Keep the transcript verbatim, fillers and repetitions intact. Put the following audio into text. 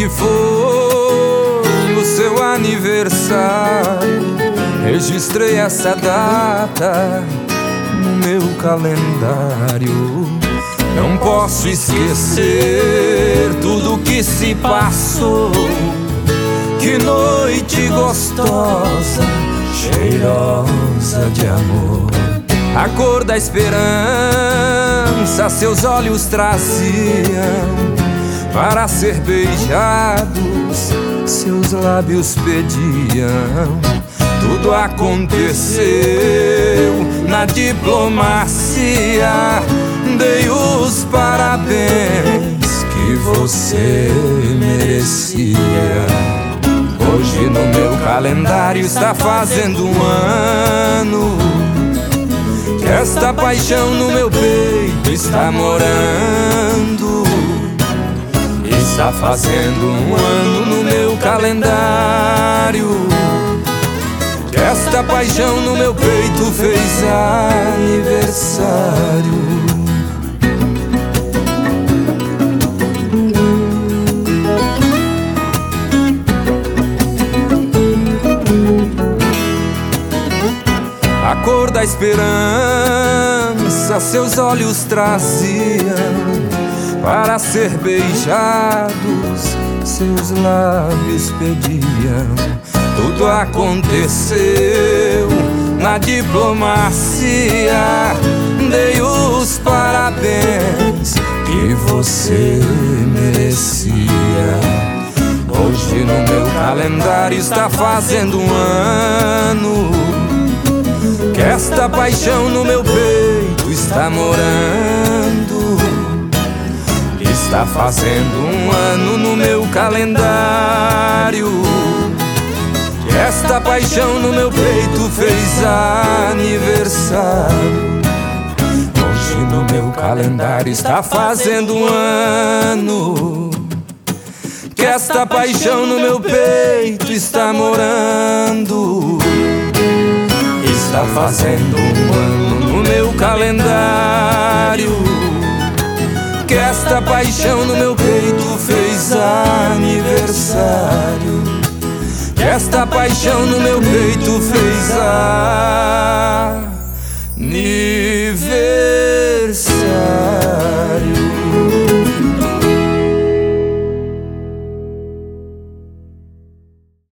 que foi o seu aniversário, registrei essa data no meu calendário. Não posso esquecer tudo que se passou. Que noite gostosa, cheirosa de amor. A cor da esperança seus olhos traziam. Para ser beijados, seus lábios pediam. Tudo aconteceu na diplomacia. Dei os parabéns que você merecia. Hoje no meu calendário está fazendo um ano que esta paixão no meu peito está morando. Está fazendo um ano no meu calendário que esta paixão no meu peito fez aniversário. A cor da esperança seus olhos traziam. Para ser beijados, seus lábios pediam. Tudo aconteceu na diplomacia. Dei os parabéns que você merecia. Hoje no meu calendário está fazendo um ano que esta paixão no meu peito está morando. Está fazendo um ano no meu calendário que esta paixão no meu peito fez aniversário. Hoje no meu calendário está fazendo um ano que esta paixão no meu peito está morando. Está fazendo um ano no meu calendário que esta paixão no meu peito fez aniversário. Que esta paixão no meu peito fez aniversário.